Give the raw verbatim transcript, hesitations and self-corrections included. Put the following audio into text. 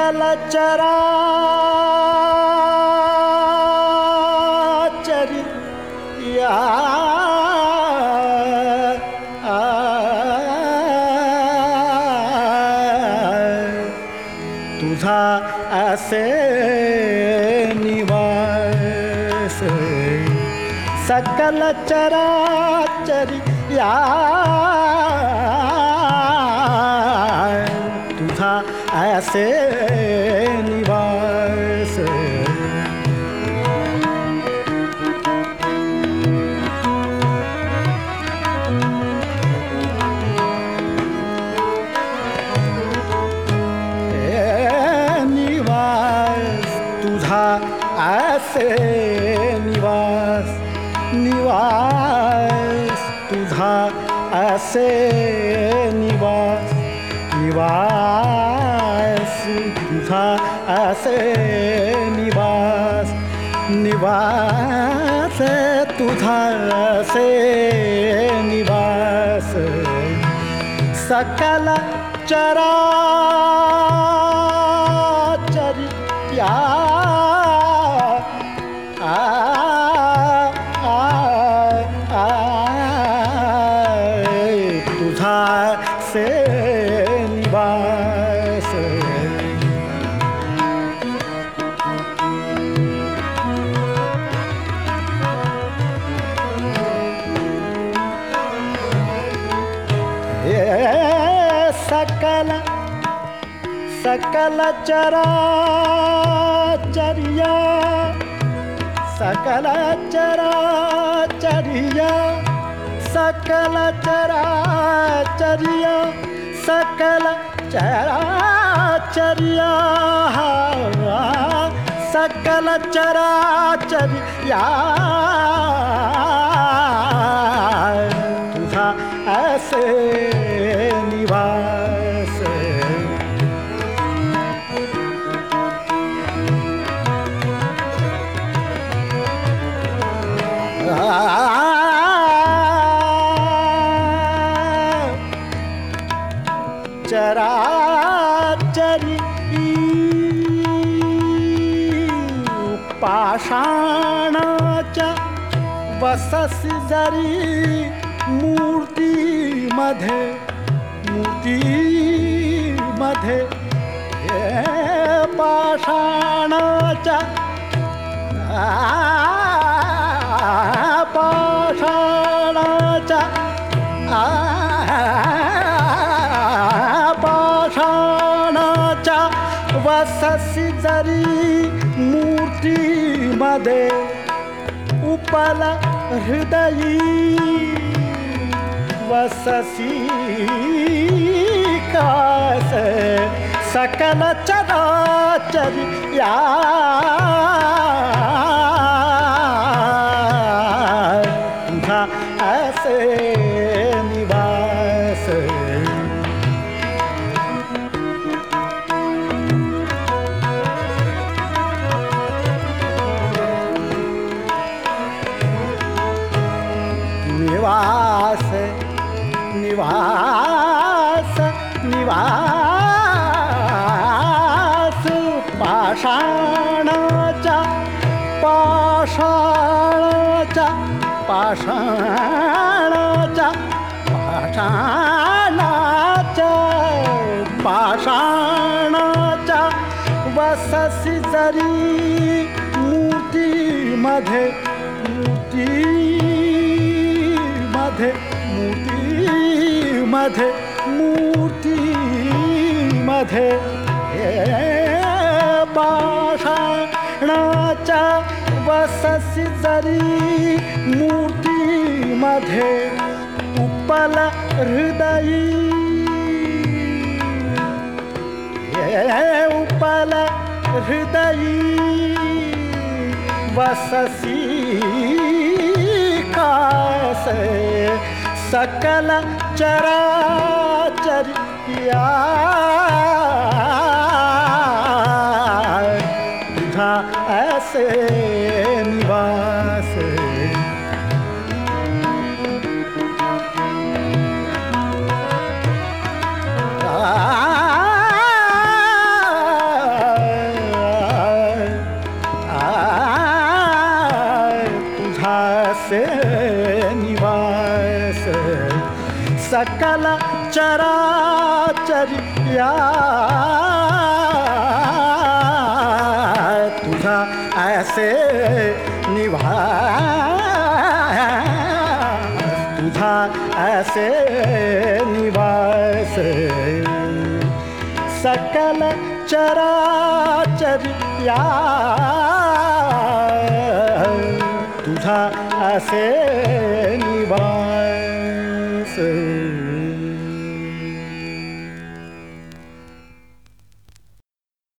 सकल चराचरी या तुझा असे निवास सकल चराचरी या तुझा ऐसे निवास निवास तुझा ऐसे निवास निवास तुझा ऐसे निवास निवास तुझा ऐसे निवास निवास तुझा ऐसे निवास सकल चराचरी या आ तुझा से निवास सकल सकल चराचर्या सकल चराचर्या सकल चराचर्या सकल चराचर्या सकल चराचर्या तुझा ऐसे निवास चराचरी पाषाणाच्या वससि जरी मूर्तीमध्ये मूर्तीमध्ये पाषाणाच्या पाषाणाच्या पाषाणाच्या वससि जरी मूर्तीमध्ये उपल हृदयी वससि कास सकल चराचरी या तुझा ऐसे निवास निवास निवास निवास पाषाणाच्या पाषाणाच्या पाषाणाच्या पाषाणाच्या पाषाणाच्या वससि जरी मूर्तीमध्ये मूर्तीमध्ये मूर्तीमध्ये मूर्तीमध्ये पाषाणाच्या वससि जरी मूर्तीमध्ये उपल हृदयी उपल हृदयी वससि कास सकल चराचर्या तुझा ऐसे निवास ऐसे निवास सकल चराचर्या तुझा ऐसे निवास तुझा ऐसे निवास सकल चराचर्या तुझा ऐसे निवास